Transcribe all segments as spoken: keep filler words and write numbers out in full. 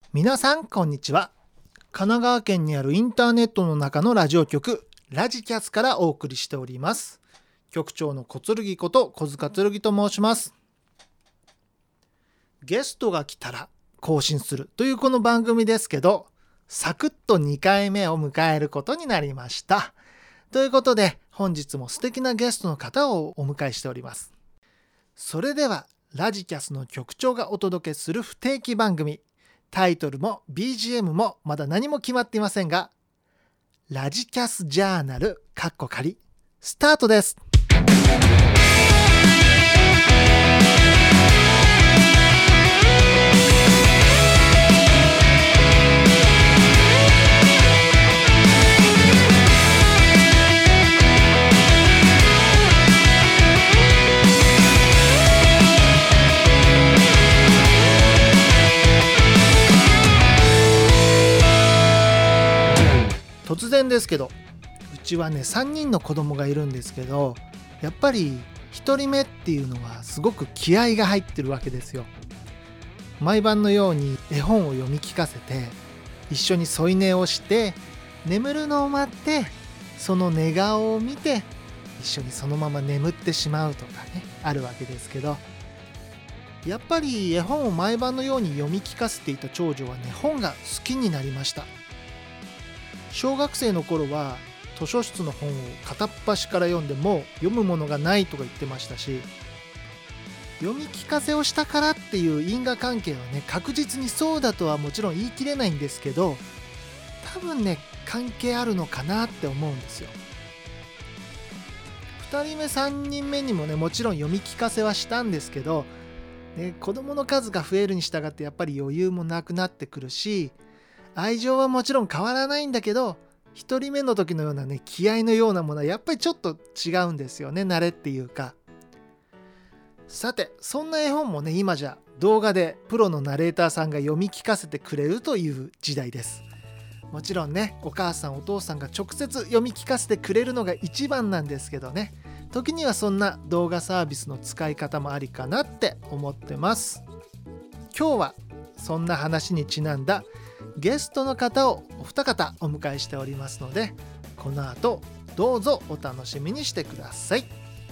皆さんこんにちは。神奈川県にあるインターネットの中のラジオ局ラジキャスからお送りしております。局長の小剣こと小塚剣と申します。ゲストが来たら更新するというこの番組ですけど、サクッとにかいめを迎えることになりました。ということで本日も素敵なゲストの方をお迎えしております。それではラジキャスの局長がお届けする不定期番組、タイトルも ビージーエム もまだ何も決まっていませんが、ラジキャスジャーナル（カッコ仮）スタートです。突然ですけど、うちはねさんにんの子供がいるんですけど、やっぱりひとりめっていうのはすごく気合が入ってるわけですよ。毎晩のように絵本を読み聞かせて、一緒に添い寝をして、眠るのを待ってその寝顔を見て一緒にそのまま眠ってしまうとかね、あるわけですけど、やっぱり絵本を毎晩のように読み聞かせていた長女はね、本が好きになりました。小学生の頃は図書室の本を片っ端から読んでも読むものがないとか言ってましたし、読み聞かせをしたからっていう因果関係はね、確実にそうだとはもちろん言い切れないんですけど、多分ね関係あるのかなって思うんですよ。ふたりめさんにんめにもねもちろん読み聞かせはしたんですけど、ね、子供の数が増えるに従ってやっぱり余裕もなくなってくるし、愛情はもちろん変わらないんだけど、ひとりめの時のようなね気合のようなものはやっぱりちょっと違うんですよね。慣れっていうか。さて、そんな絵本もね今じゃ動画でプロのナレーターさんが読み聞かせてくれるという時代です。もちろんねお母さんお父さんが直接読み聞かせてくれるのが一番なんですけどね、時にはそんな動画サービスの使い方もありかなって思ってます。今日はそんな話にちなんだゲストの方をお二方お迎えしておりますので、この後どうぞお楽しみにしてください。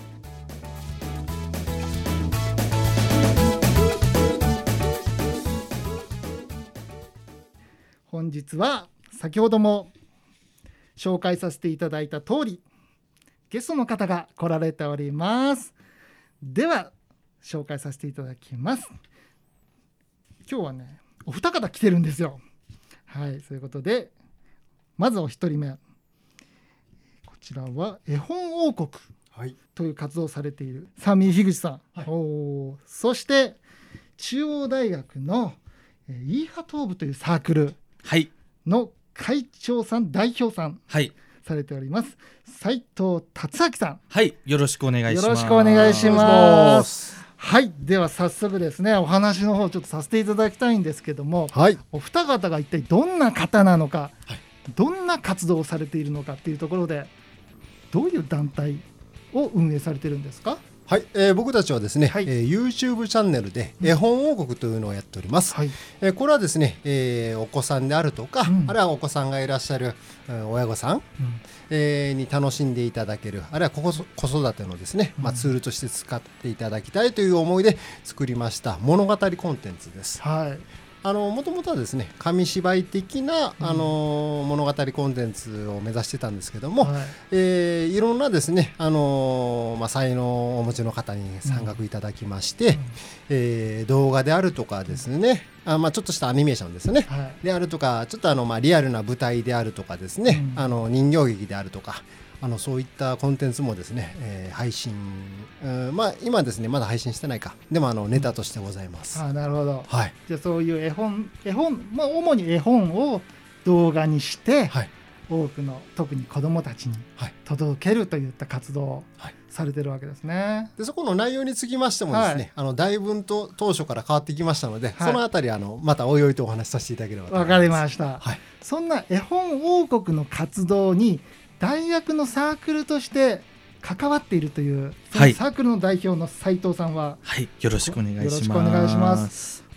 本日は先ほども紹介させていただいた通り、ゲストの方が来られております。では紹介させていただきます。今日はねお二方来てるんですよ。はい、そういうことでまずお一人目、こちらは絵本王国という活動をされている三味樋口さん、はい、おそして中央大学のイーハトー部というサークルの会長さん、代表さん、はい、されております斉藤達明さん、 はい、よろしくお願いします。 よろしくお願いします。はい、では早速ですねお話の方ちょっとさせていただきたいんですけども、はい、お二方が一体どんな方なのか、はい、どんな活動をされているのかっていうところで、どういう団体を運営されているんですか？ はい、えー、僕たちはですね、はい、えー、YouTube チャンネルで絵本王国というのをやっております、はい、えー、これはですね、えー、お子さんであるとか、うん、あるいはお子さんがいらっしゃる、うん、親御さん、うん、えー、に楽しんでいただける、あるいは子育てのですね、まあ、ツールとして使っていただきたいという思いで作りました物語コンテンツです。はい、あのもともとはですね紙芝居的な、あのー、物語コンテンツを目指してたんですけども、はい、えー、いろんなですね、あのーまあ、才能をお持ちの方に参画いただきまして、うん、えー、動画であるとかですね、うん、あまあ、ちょっとしたアニメーションですね、はい、であるとかちょっとあの、まあ、リアルな舞台であるとかですね、うん、あの人形劇であるとか、あのそういったコンテンツもですね、えー、配信、うん、まあ、今ですねまだ配信してないか、でもあのネタとしてございます、 うん、あ、なるほど、はい、じゃあそういう絵本絵本、まあ、主に絵本を動画にして、はい、多くの特に子どもたちに届けるといった活動をされてるわけですね、はい、 でそこの内容につきましてもですね、はい、あのだいぶんと当初から変わってきましたので、はい、そのあたりあのまたおいおいとお話しさせていただければと思います。 わかりました、はい、そんな絵本王国の活動に大学のサークルとして関わっているという、そのサークルの代表の斉藤さんは、 はい、よろしくお願いします。 よろしくお願いします。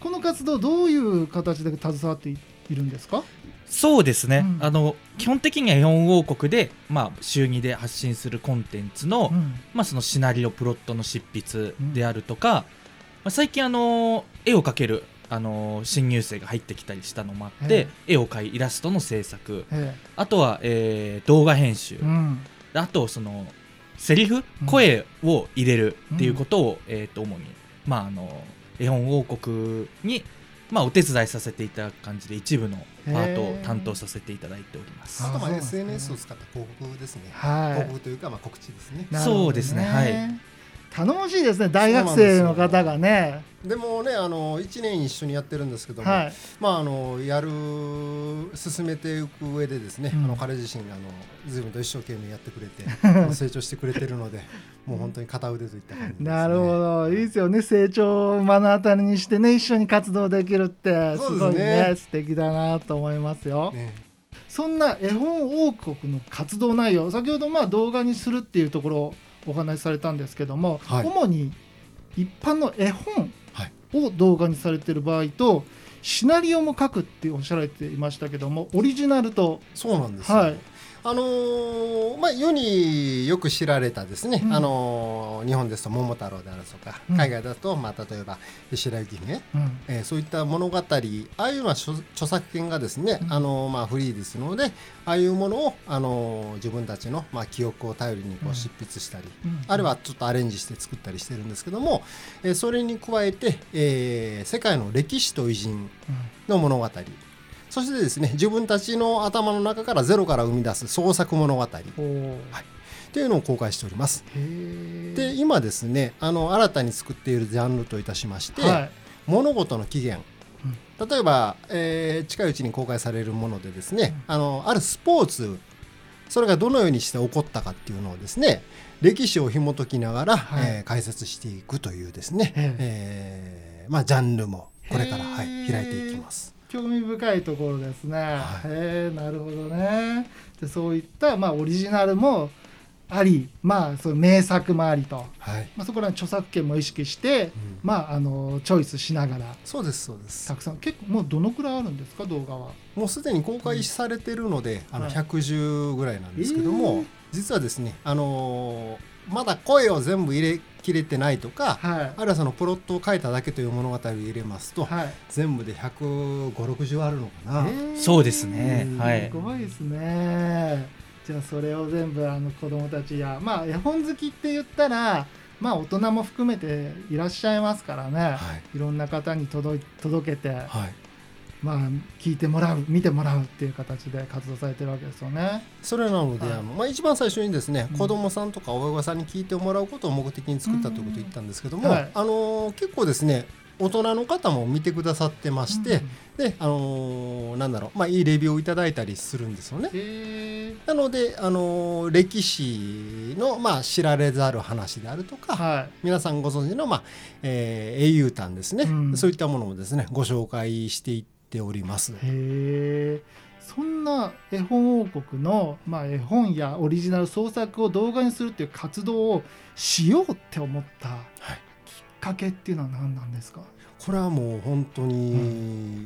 この活動どういう形で携わっているんですか？ そうですね、うん、あの基本的には絵本王国で、まあ、週にで発信するコンテンツの、うんまあ、そのシナリオプロットの執筆であるとか、うんまあ、最近あの絵を描けるあの新入生が入ってきたりしたのもあって絵を描いイラストの制作、あとは、えー、動画編集、うん、あとそのセリフ、うん、声を入れるっていうことを、うんえー、と主に、まあ、あの絵本王国にまあ、お手伝いさせていただく感じで一部のパートを担当させていただいております。 あとは エスエヌエス を使った広告ですね。広告というかまあ告知ですね。 そうですね。はい。 頼もしいですね、大学生の方がね。 でもね、あのいちねん一緒にやってるんですけども、はい、まああのやる進めていく上でですね、うん、あの彼自身あの随分と一生懸命やってくれて成長してくれてるのでもう本当に片腕といった感じですね。 なるほど、いいですよね、成長を目の当たりにしてね、一緒に活動できるってすごい ね, ね素敵だなと思いますよ、ね。そんな絵本王国の活動内容、先ほどまあ動画にするっていうところをお話しされたんですけども、はい、主に一般の絵本を動画にされている場合とシナリオも書くっておっしゃられていましたけども、オリジナルと。 そうなんです、ね。はい、あのーまあ、世によく知られたですね、うん、あのー、日本ですと桃太郎であるとか、うん、海外だと、まあ、例えば白雪姫、うんえー、そういった物語、ああいうのは著作権がですね、うんあのーまあ、フリーですので、ああいうものを、あのー、自分たちの、まあ、記憶を頼りにこう執筆したり、うん、あるいはちょっとアレンジして作ったりしてるんですけども、えー、それに加えて、えー、世界の歴史と偉人の物語、そしてですね、自分たちの頭の中からゼロから生み出す創作物語、はい、というのを公開しております。で、今ですね、あの新たに作っているジャンルといたしまして、はい、物事の起源、うん、例えば、えー、近いうちに公開されるものでですね、うん、あのあるスポーツ、それがどのようにして起こったかっていうのをですね、歴史を紐解きながら、はいえー、解説していくというですね、えーまあ、ジャンルもこれから、はい、開いていきます。 興味深いところですね、はい、へなるほどね。でそういった、まあ、オリジナルもあり、まあ、その名作もありと、はいまあ、そこらの著作権も意識して、うんまあ、あのチョイスしながら。 そうですそうです。 たくさん、結構もうどのくらいあるんですか、動画は。 もうすでに公開されてるので、うん、あのひゃくじゅうぐらいなんですけども、はい、実はですね、あのーまだ声を全部入れきれてないとか、はい、あるいはそのプロットを書いただけという物語を入れますと、はい、全部でひゃくごじゅう、ろくじゅうあるのかな。 そうですね、はい、 すごいですね。じゃあそれを全部あの子どもたちや、まあ、絵本好きって言ったら、まあ、大人も含めていらっしゃいますからね、はい、いろんな方に届い届けて、はいまあ、聞いてもらう見てもらうっていう形で活動されてるわけですよね。 それなので、はいあのまあ、一番最初にですね、うん、子どもさんとか親御さんに聞いてもらうことを目的に作ったということを言ったんですけども、はいあのー、結構ですね大人の方も見てくださってまして、うん、で、あのー、なんだろう、まあ、いいレビューをいただいたりするんですよね。へなので、あのー、歴史の、まあ、知られざる話であるとか、はい、皆さんご存知の、まあえー、英雄譚ですね、うん、そういったものもですねご紹介していってております。 へそんな絵本王国の、まあ、絵本やオリジナル創作を動画にするっていう活動をしようって思ったきっかけっていうのは何なんですか？ これはもう本当に、うん、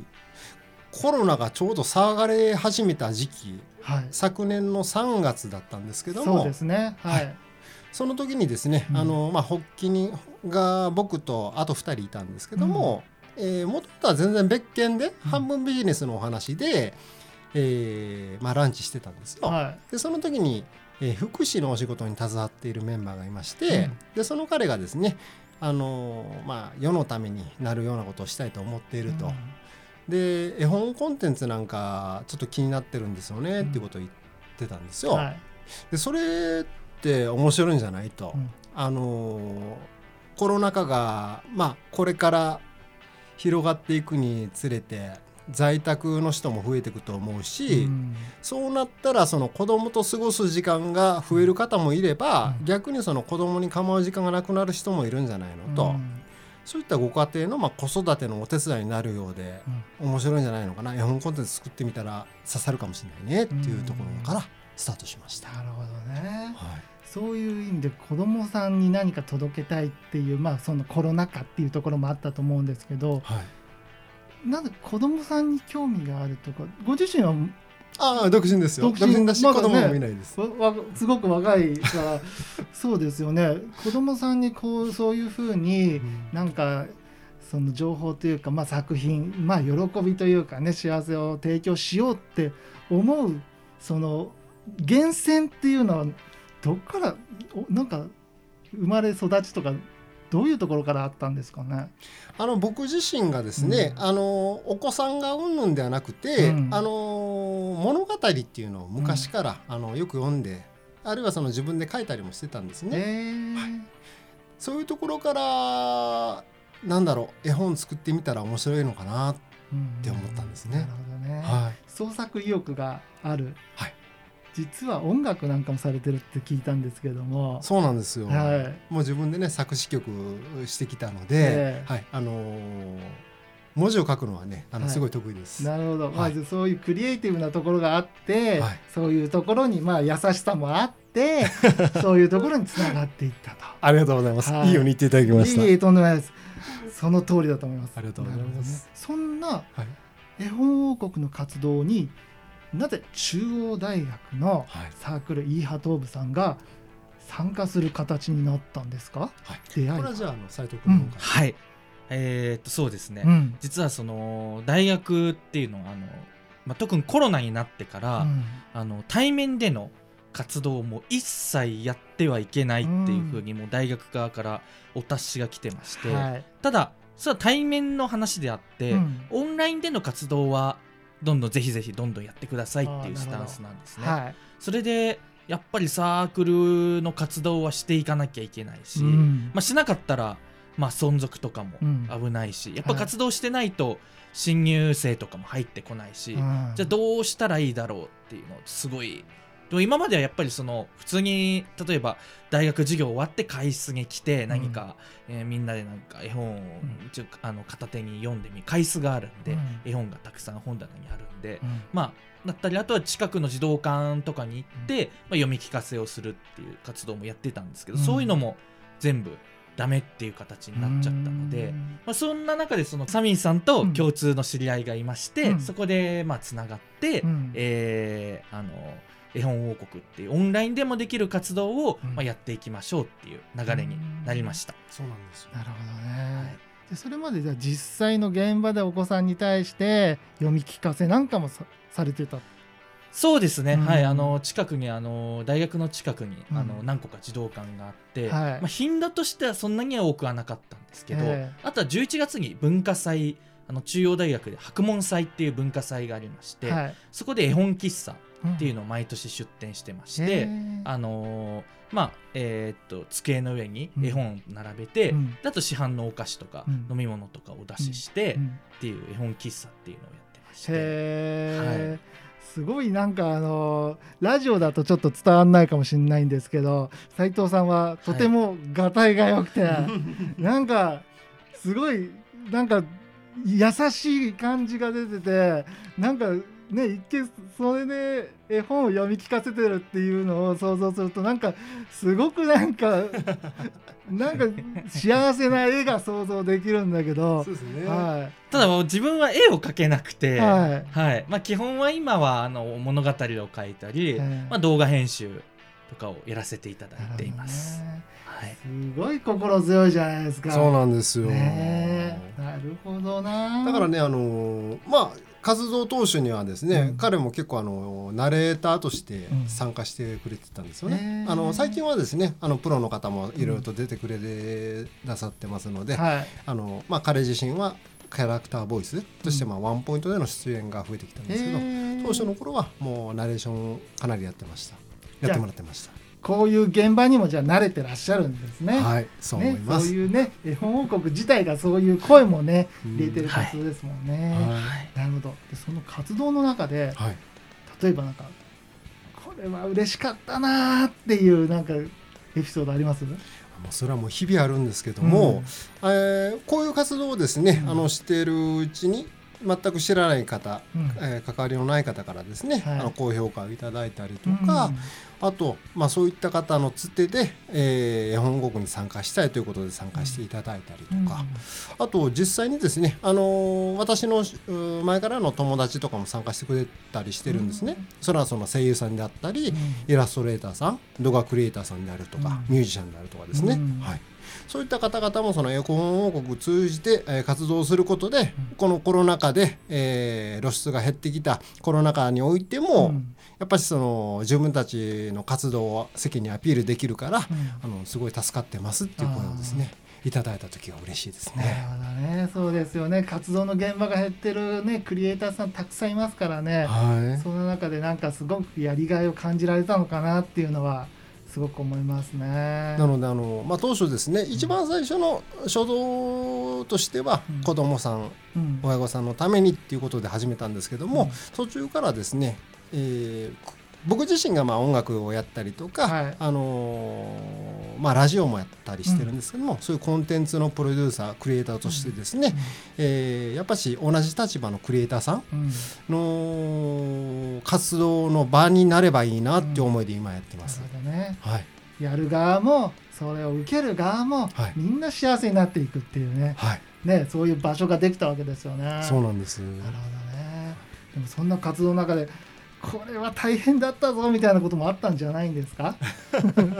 コロナがちょうど騒がれ始めた時期、はい、昨年のさんがつだったんですけども、 そうですね、はいはい、 その時にですね、うんあのまあ、発起人が僕とあとふたりいたんですけども、うんえー、元々は全然別件で、うん、半分ビジネスのお話で、えーまあ、ランチしてたんですよ、はい、でその時に、えー、福祉のお仕事に携わっているメンバーがいまして、うん、でその彼がですね、あのーまあ、世のためになるようなことをしたいと思っていると、うん、で絵本コンテンツなんかちょっと気になってるんですよね、うん、っていうことを言ってたんですよ、はい、でそれって面白いんじゃないと、うんあのー、コロナ禍が、まあ、これから広がっていくにつれて在宅の人も増えていくと思うし、うん、そうなったらその子供と過ごす時間が増える方もいれば、うん、逆にその子供に構う時間がなくなる人もいるんじゃないのと、うん、そういったご家庭のまあ子育てのお手伝いになるようで、うん、面白いんじゃないのかな、絵本コンテンツ作ってみたら刺さるかもしれないねっていうところからスタートしました。 なるほどね、はい、そういう意味で子どもさんに何か届けたいっていう、まあ、そのコロナ禍っていうところもあったと思うんですけど、はい、 なんで子供さんに興味があるとか、ご自身はああ独身ですよ。独身だし、まだね、子供もいないです。 わすごく若いからそうですよね。子供さんにこうそういうふうになんかその情報というか、まあ、作品、まあ、喜びというかね、幸せを提供しようって思うその源泉っていうのはどっからなんか生まれ育ちとかどういうところからあったんですかね。 あの僕自身がですね、うん、あのお子さんがうんぬんではなくて、うん、あの物語っていうのを昔から、うん、あのよく読んで、あるいはその自分で書いたりもしてたんですね、はい、そういうところからなんだろう、絵本作ってみたら面白いのかなって思ったんですね、 うん、なるほどね、はい、創作意欲がある、はい、実は音楽なんかもされてるって聞いたんですけども。 そうなんですよ、はい、もう自分でね作詞曲してきたので、えーはい、あのー、文字を書くのはねあのすごい得意です、 はい、なるほど、はい、まずそういうクリエイティブなところがあって、はい、そういうところにまあ優しさもあってそういうところにつながっていったとありがとうございます、はい、いいように言っていただきました。 いいえ、とんでもないです。その通りだと思います。 ありがとうございます。 そんな絵本王国の活動になぜ中央大学のサークル、はい、イーハトー部さんが参加する形になったんですか、はい、出会い。 これはじゃあ斉藤君の方から、うん、 はい、えー、っとそうですね、うん、実はその大学っていうのはあの、まあ、特にコロナになってから、うん、あの対面での活動も一切やってはいけないっていうふうにもう大学側からお達しが来てまして、うん、はい、ただそれは対面の話であって、うん、オンラインでの活動はどんどんぜひぜひどんどんやってくださいっていうスタンスなんですね、はい、それでやっぱりサークルの活動はしていかなきゃいけないし、うん、まあ、しなかったら、まあ、存続とかも危ないし、うん、やっぱ活動してないと新入生とかも入ってこないし、はい、じゃあどうしたらいいだろうっていうのをすごい。でも今まではやっぱりその普通に例えば大学授業終わって会室に来て何か、うん、えー、みんなでなんか絵本を、うん、あの片手に読んでみ会室があるんで、うん、絵本がたくさん本棚にあるんで、うん、まあだったりあとは近くの児童館とかに行って、うん、まあ、読み聞かせをするっていう活動もやってたんですけど、うん、そういうのも全部ダメっていう形になっちゃったので、まあ、そんな中でそのサミンさんと共通の知り合いがいまして、うん、そこでまあつながって、うん、えー、あの絵本王国っていうオンラインでもできる活動を、うん、まあ、やっていきましょうっていう流れになりました。 そうなんですよ。 なるほどね、はい、でそれまでじゃあ実際の現場でお子さんに対して読み聞かせなんかも さ, されてた。 そうですね、うん、はい、あの近くにあの大学の近くに、うん、あの何個か児童館があって、はい、まあ、頻度としてはそんなには多くはなかったんですけど、えー、あとはじゅういちがつに文化祭、あの中央大学で白門祭っていう文化祭がありまして、はい、そこで絵本喫茶っていうのを毎年出展してまして、うん、あのー、まあえー、っと机の上に絵本を並べて、うん、あと市販のお菓子とか、うん、飲み物とかをお出しして、うん、っていう絵本喫茶っていうのをやってまして、 へ、はい、すごいなんかあのラジオだとちょっと伝わんないかもしれないんですけど、斉藤さんはとてもがたいが良くて、はい、なんかすごいなんか優しい感じが出てて、なんかね、一見それで絵本を読み聞かせてるっていうのを想像するとなんかすごくなんかなんか幸せな絵が想像できるんだけど、そうですね、はい、 ただもう自分は絵を描けなくて、はいはい、まあ、基本は今はあの物語を描いたり、はい、まあ、動画編集とかをやらせていただいています、ね、はい、 すごい心強いじゃないですか。 そうなんですよ、 ね、なるほどな。 だからね、あのまあ活動当初にはですね、うん、彼も結構あのナレーターとして参加してくれてたんですよね、うん、あの最近はですね、あのプロの方もいろいろと出てくれてなさってますので、うん、あのまあ、彼自身はキャラクターボイスとしてまあワンポイントでの出演が増えてきたんですけど、当初の頃はもうナレーションかなりやってましたやってもらってました。 こういう現場にもじゃあ慣れてらっしゃるんですね。 はい、そう思います、 ね、そういうね、絵本王国自体がそういう声もね入れてる活動ですもんね、はい、なるほど。でその活動の中で、はい、例えばなんかこれは嬉しかったなっていうなんかエピソードあります？ もうそれはもう日々あるんですけども、うん、えー、こういう活動をですね、うん、あのしているうちに全く知らない方、うん、えー、関わりのない方からですね、はい、あの高評価をいただいたりとか、うん、 あと、まあ、そういった方のつてで、えー、絵本王国に参加したいということで参加していただいたりとか、うん、あと実際にですね、あのー、私の前からの友達とかも参加してくれたりしてるんですね、うん、それはその声優さんであったり、うん、イラストレーターさん、動画クリエイターさんであるとか、うん、ミュージシャンであるとかですね、うん、はい、そういった方々もその絵本王国を通じて、えー、活動することで、うん、このコロナ禍で、えー、露出が減ってきたコロナ禍においても、うん、やっぱりその自分たちの活動を世間にアピールできるから、うん、あのすごい助かってますっていう声をですねいただいた時が嬉しいですね。 なるほどね、そうですよね。活動の現場が減ってる、ね、クリエイターさんたくさんいますからね、はい、その中でなんかすごくやりがいを感じられたのかなっていうのはすごく思いますね。 なのであの、まあ、当初ですね、うん、一番最初の初動としては、うん、子どもさん、うん、親御さんのためにっていうことで始めたんですけども、うん、途中からですね、えー、僕自身がまあ音楽をやったりとか、はい、あのーまあ、ラジオもやったりしてるんですけども、うん、そういうコンテンツのプロデューサークリエイターとしてですね、うん、えー、やっぱし同じ立場のクリエイターさんの活動の場になればいいなっていう思いで今やってます、 うん、なるほどね、はい、やる側もそれを受ける側も、はい、みんな幸せになっていくっていうね、はい、ね、そういう場所ができたわけですよね。 そうなんです。 なるほどね。でもそんな活動の中でこれは大変だったぞみたいなこともあったんじゃないんですか？それじゃあ斉藤君から。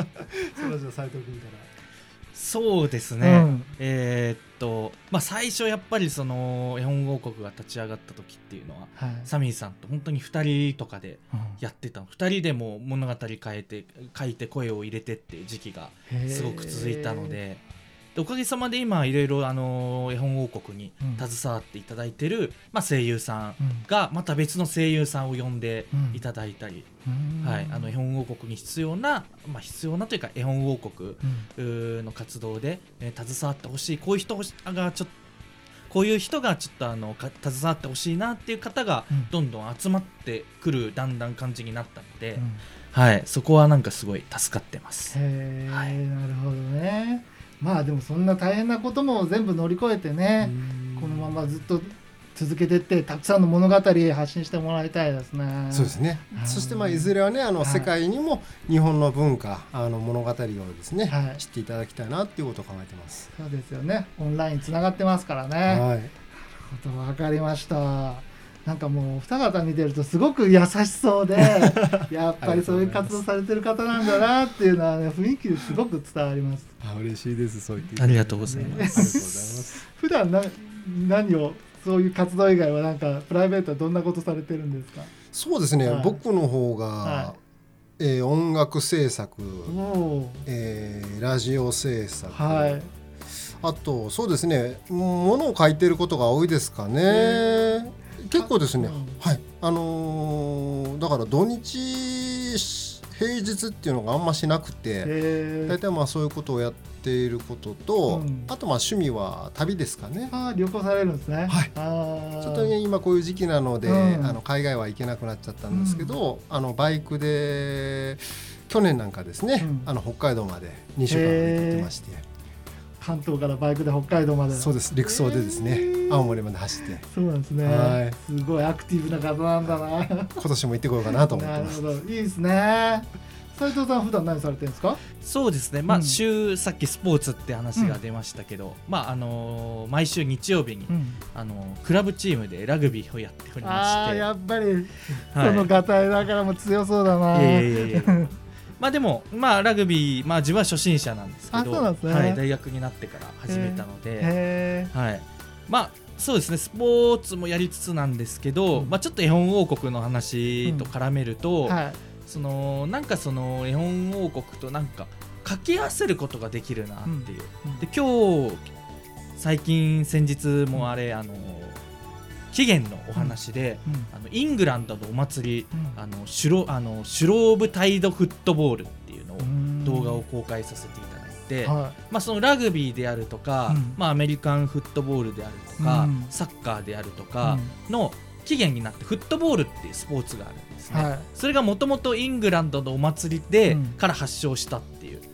そうですね、うん、えー、っとまあ最初やっぱりその絵本王国が立ち上がった時っていうのは、はい、サミーさんと本当にふたりとかでやってた、うん、ふたりでも物語変えて書いて声を入れてっていう時期がすごく続いたので、でおかげさまで今いろいろあの絵本王国に携わっていただいてる、うん、まあ、声優さんがまた別の声優さんを呼んでいただいたり、うん、はい、あの絵本王国に必要な、まあ、必要なというか絵本王国の活動で、えー、携わってほしい、こういう人がちょっとこういう人がちょっとあのか携わってほしいなっていう方がどんどん集まってくるだんだん感じになったので、うん、はい、そこはなんかすごい助かってます。 へー、はい、なるほどね。まあでもそんな大変なことも全部乗り越えてね、このままずっと続けていってたくさんの物語発信してもらいたいですね。 そうですね。そしてまあいずれはね、あの世界にも日本の文化、あの物語をですね、はい、知っていただきたいなっていうことを考えてます。 そうですよね。オンラインつながってますからね。はい。なるほど、わかりました。なんかもう二方見てるとすごく優しそうでやっぱりそういう活動されてる方なんだなっていうのは、ね、雰囲気ですごく伝わります。 あ、嬉しいです。そう言っていありがとうございます。ありがとうございます。普段な何をそういう活動以外はなんかプライベートはどんなことされてるんですか？ そうですね、はい、僕の方が、はい、えー、音楽制作、えー、ラジオ制作、はい、あとそうですね、ものを書いてることが多いですかね。結構ですね、うん、はい、あのー、だから土日平日っていうのがあんましなくて、大体まあそういうことをやっていることと、うん、あとまあ趣味は旅ですかね。 あ、旅行されるんですね。 はい、あ、ちょっとね今こういう時期なので、うん、あの海外は行けなくなっちゃったんですけど、うん、あのバイクで去年なんかですね、うん、あの北海道までにしゅうかん行ってまして、 関東からバイクで北海道まで。 そうです、陸送でですね、青森まで走って。 そうなんですね、はい、すごいアクティブな方なんだな。今年も行ってこようかなと思ってます。 なるほど、いいですね。斉藤さん普段何されてるんですか？ そうですね、まあ、週、うん、さっきスポーツって話が出ましたけど、うん、まああのー、毎週日曜日に、うん、あのー、クラブチームでラグビーをやっておりまして。 あ、やっぱり、はい、そのガタイだからも強そうだな。いやいやいやまあでも、まあ、ラグビー、まあ、自分は初心者なんですけど、 あ、そうなんですね、 はい、大学になってから始めたので、はい、まあそうですね、スポーツもやりつつなんですけど、うん、まあ、ちょっと絵本王国の話と絡めると、うん、はい、そのなんかその絵本王国となんか掛け合わせることができるなっていう、うん、で今日最近先日もあれ、あの起源のお話で、うんうん、あのイングランドのお祭り、うん、あのシュロあのシュローブタイドフットボールっていうのを動画を公開させていただいて、はい、まあ、そのラグビーであるとか、うん、まあ、アメリカンフットボールであるとか、うん、サッカーであるとかの起源になってフットボールっていうスポーツがあるんですね、はい、それがもともとイングランドのお祭りで、うん、から発祥したっていう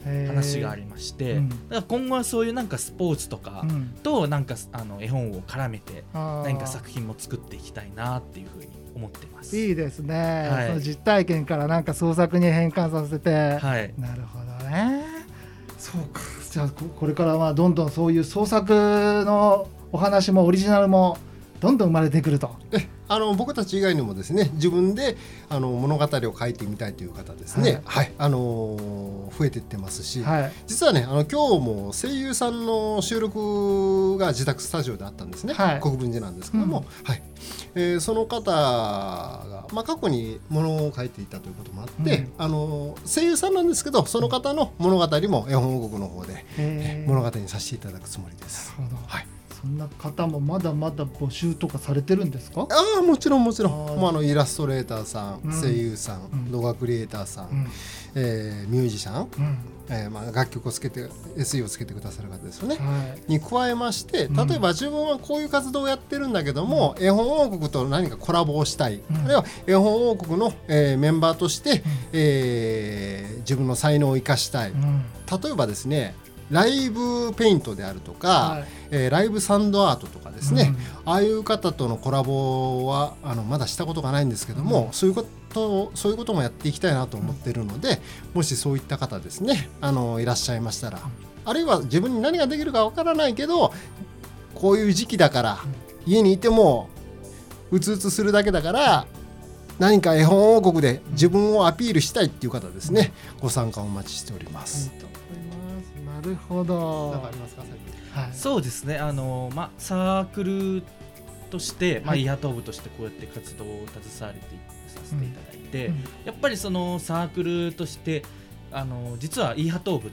話がありまして、うん、だから今後はそういうなんかスポーツとかとなんかあの絵本を絡めて何か作品も作っていきたいなっていうふうに思ってます。 いいですね、はい、その実体験からなんか創作に変換させて、 はい、 なるほどね。そうか、じゃあこれからはどんどんそういう創作のお話もオリジナルもどんどん生まれてくると。 えあの僕たち以外にもですね、自分であの物語を書いてみたいという方ですね、はいはい、あの増えていってますし、はい、実はね、あの今日も声優さんの収録が自宅スタジオであったんですね、はい、国分寺なんですけども、うんはいえー、その方が、まあ、過去に物を書いていたということもあって、うん、あの声優さんなんですけど、その方の物語も絵本王国の方で物語にさせていただくつもりです。 なるほど、はい、そんな方もまだまだ募集とかされてるんですか？ ああ、もちろんもちろん。もうあのイラストレーターさん、うん、声優さん、うん、動画クリエイターさん、うんえー、ミュージシャン、うんえーまあ、楽曲をつけて エスイー をつけてくださる方ですよね、はい、に加えまして、例えば自分はこういう活動をやってるんだけども、うん、絵本王国と何かコラボをしたい、うん、あるいは絵本王国の、えー、メンバーとして、うんえー、自分の才能を生かしたい、うん、例えばですね、ライブペイントであるとか、はいえー、ライブサンドアートとかですね、うん、ああいう方とのコラボはあのまだしたことがないんですけども、うん、そういうことそういうこともやっていきたいなと思っているので、うん、もしそういった方ですね、あのいらっしゃいましたら、うん、あるいは自分に何ができるかわからないけど、こういう時期だから、うん、家にいてもうつうつするだけだから何か絵本王国で自分をアピールしたいっていう方ですね、うん、ご参加お待ちしております。 うんなるほど。 何かありますか？ はい、そうですね、あの、ま、サークルとして、ま、イーハトー部としてこうやって活動を携われてさせていただいて、うんうん、やっぱりそのサークルとしてあの実はイーハトー部って、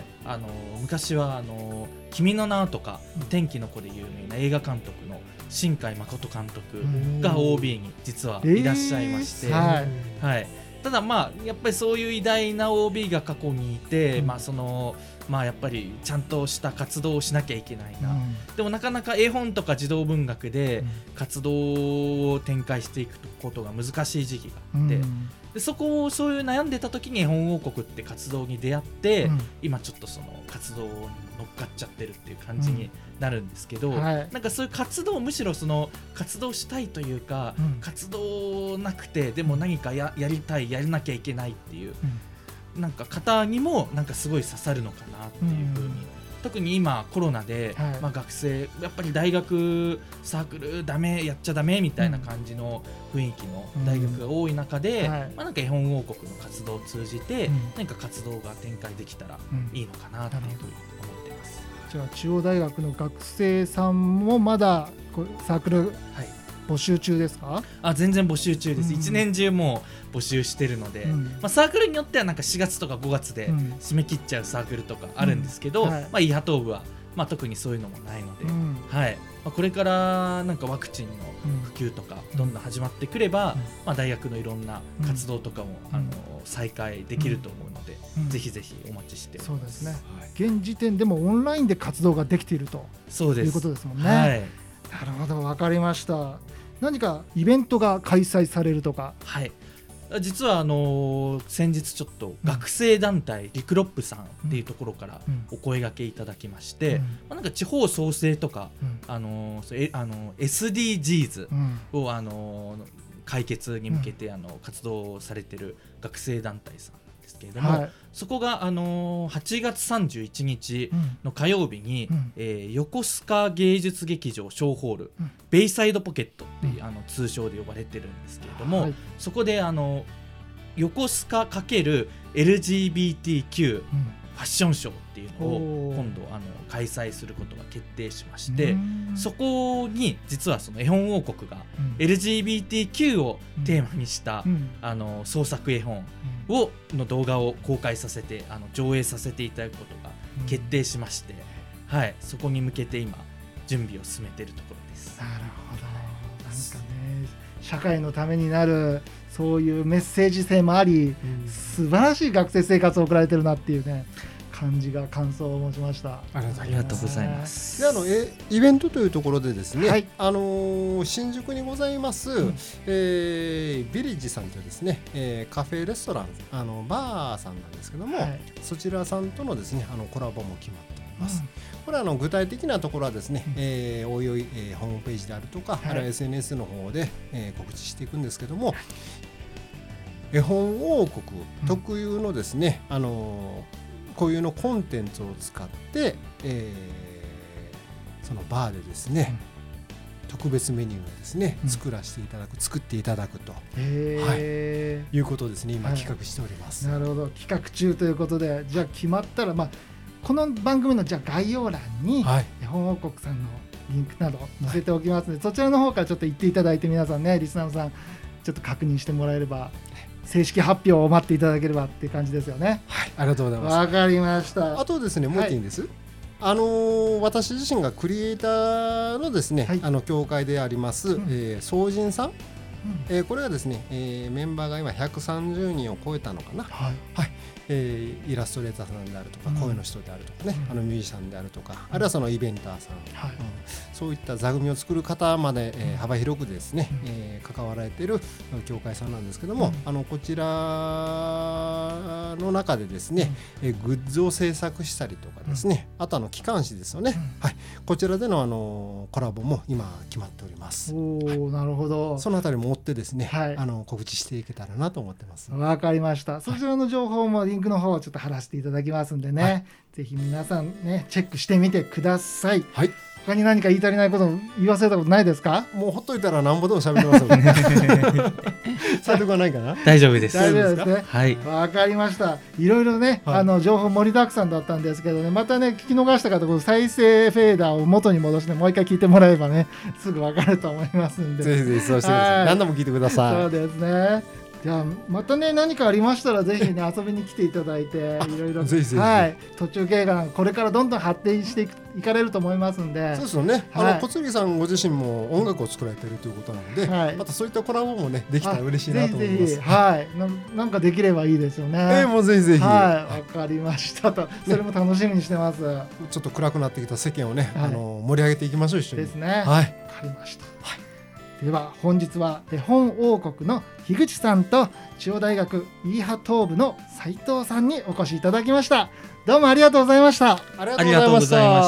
うん、あの昔はあの君の名とか、うん、天気の子で有名な映画監督の新海誠監督が オービー に実はいらっしゃいまして、えーはいはい、ただまあやっぱりそういう偉大な オービー が過去にいて、うんまあそのまあ、やっぱりちゃんとした活動をしなきゃいけないな、うん、でもなかなか絵本とか児童文学で活動を展開していくことが難しい時期があって、うん、でそこをそういう悩んでた時に絵本王国って活動に出会って、うん、今ちょっとその活動に乗っかっちゃってるっていう感じになるんですけど、うんはい、なんかそういう活動むしろその活動したいというか、うん、活動なくてでも何か や, やりたいやらなきゃいけないっていう、うん、なんか方にもなんかすごい刺さるのかなっていう風に、うん、特に今コロナで、はいまあ、学生やっぱり大学サークルダメやっちゃダメみたいな感じの雰囲気の大学が多い中で、うんはいまあ、なんか絵本王国の活動を通じて、うん、何か活動が展開できたらいいのかなっていう風に思ってます。 じゃあ中央大学の学生さんもまだサークル、はい募集中ですか？ あ全然募集中です、うん、一年中もう募集してるので、うんまあ、サークルによってはなんかしがつとかごがつで締め切っちゃうサークルとかあるんですけど、うんはいまあ、イーハトー部は、まあ、特にそういうのもないので、うんはいまあ、これからなんかワクチンの普及とかどんどん始まってくれば、うんまあ、大学のいろんな活動とかも、うん、あの再開できると思うので、うん、ぜひぜひお待ちしております。 そうですね、はい、現時点でもオンラインで活動ができているとそうですいうことですもんね。 はい、 なるほど分かりました。何かイベントが開催されるとか？ はい実はあのー、先日ちょっと学生団体、うん、リクロップさんっていうところからお声掛けいただきまして、うんまあ、なんか地方創生とか、うんあのー、えあのー、エスディージーズ を、あのー、解決に向けてあの活動されてる学生団体さんですけれども、はい、そこが、あのー、はちがつさんじゅういちにちの火曜日に、うんえー、横須賀芸術劇場小ホール、うん、ベイサイドポケットっていう、うん、あの通称で呼ばれてるんですけれども、はい、そこであの横須賀×エルジービーティーキュー、うん、ファッションショーっていうのを今度あの開催することが決定しまして、そこに実はその絵本王国が エルジービーティーキュー をテーマにした、うん、あの創作絵本をの動画を公開させてあの上映させていただくことが決定しまして、うんはい、そこに向けて今準備を進めているところです。 なるほど。なんかね社会のためになるそういうメッセージ性もあり、うん、素晴らしい学生生活を送られてるなっていうね感じが感想を持ちました。 ありがとうございます。 であのえイベントというところでですね、 はい、 あのー、新宿にございます、うん、えー、ビレッジさんというですね、えー、カフェレストランあのバーさんなんですけども、はい、そちらさんとのですねあのコラボも決まっております。うん、これはあの具体的なところはですね、うん、えー、おいおい、えー、ホームページであるとか、はい、あるいは エスエヌエス の方で、えー、告知していくんですけども、絵本王国特有のですね、うん、あのこういうのコンテンツを使って、えー、そのバーでですね、うん、特別メニューをですね、うん、作らせていただく作っていただくと、へー、はい、いうことですね。今企画しております。 はい、なるほど、企画中ということで、じゃあ決まったら、まあ、この番組のじゃあ概要欄に、はい、絵本王国さんのリンクなど載せておきますので、はい、そちらの方からちょっと行っていただいて、皆さんねリスナーさんちょっと確認してもらえれば、正式発表を待っていただければっていう感じですよね。 はい、ありがとうございます。 わかりました。 あとですね、もう一点です、はい、あのー、私自身がクリエイターのですね、はい、あの協会であります、うん、えー、総人さん、うん、えー、これがですね、えー、メンバーが今ひゃくさんじゅうにんを超えたのかな、はい、はい、えー、イラストレーターさんであるとか、うん、声の人であるとかね、うん、あのミュージシャンであるとか、うん、あるいはそのイベンターさん、はい、うん、そういった座組を作る方まで、えー、幅広くですね、うん、えー、関わられている協会さんなんですけども、うん、あのこちらの中でですね、うん、えー、グッズを制作したりとかですね、うん、あとあの機関誌ですよね、うん、はい、こちらでの、あのコラボも今決まっております。 おー、はい、なるほど。 そのあたりも追ってですね、はい、あの告知していけたらなと思ってます。 わかりました。そちらの情報もリンクの方をちょっと貼らせていただきますんでね、はい、ぜひ皆さんねチェックしてみてください。はい、他に何か言い足りないこと言わせたことないですか？ もうほっといたらなんぼでも喋ってますよね。そういうとこはないかな？ 大丈夫です。 大丈夫ですね。 はい。 わかりました。いろいろね、はい、あの情報盛りだくさんだったんですけどね、またね聞き逃した方この再生フェーダーを元に戻してもう一回聞いてもらえればねすぐわかると思いますんで。 ぜひぜひそうしてください。何度も聞いてください。 そうですね。じゃあまたね何かありましたらぜひね遊びに来ていただいていろいろ、はい、途中経過これからどんどん発展していくいかれると思いますんで。 そうですよね、はい、あの小杉さんご自身も音楽を作られているということなので、はい、またそういったコラボもねできたら嬉しいなと思います。ぜひぜひ、はい、な, なんかできればいいですよね。 えー、もうぜひぜひ。 はい、わかりましたと、それも楽しみにしてます。ね、 ちょっと暗くなってきた世間をね、はい、あの盛り上げていきましょう一緒に。 ですね。 はい、 わかりました。はい、では本日は絵本王国の樋口さんと中央大学イーハトー部の斉藤さんにお越しいただきました。どうもありがとうございました。 ありがとうございました。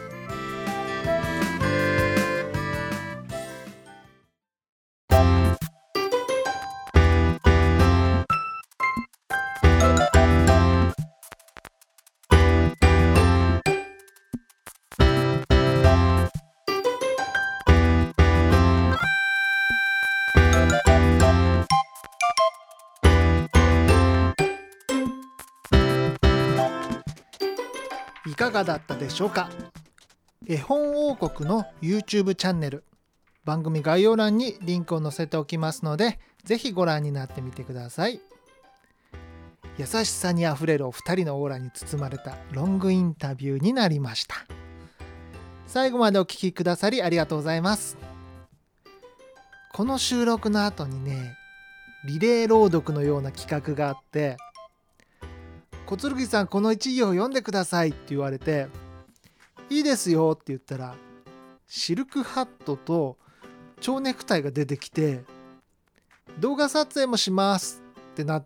いかがだったでしょうか。絵本王国の YouTube チャンネル、番組概要欄にリンクを載せておきますので、ぜひご覧になってみてください。優しさにあふれるお二人のオーラに包まれたロングインタビューになりました。最後までお聞きくださりありがとうございます。この収録の後にね、リレー朗読のような企画があって、小剣さんこの一行を読んでくださいって言われて、いいですよって言ったらシルクハットと蝶ネクタイが出てきて、動画撮影もしますってなって、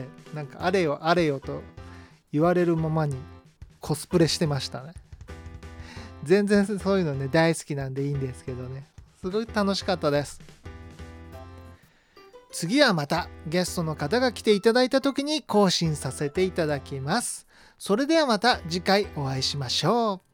なんかあれよあれよと言われるままにコスプレしてましたね。全然そういうのね大好きなんでいいんですけどね、すごい楽しかったです。次はまたゲストの方が来ていただいた時に更新させていただきます。それではまた次回お会いしましょう。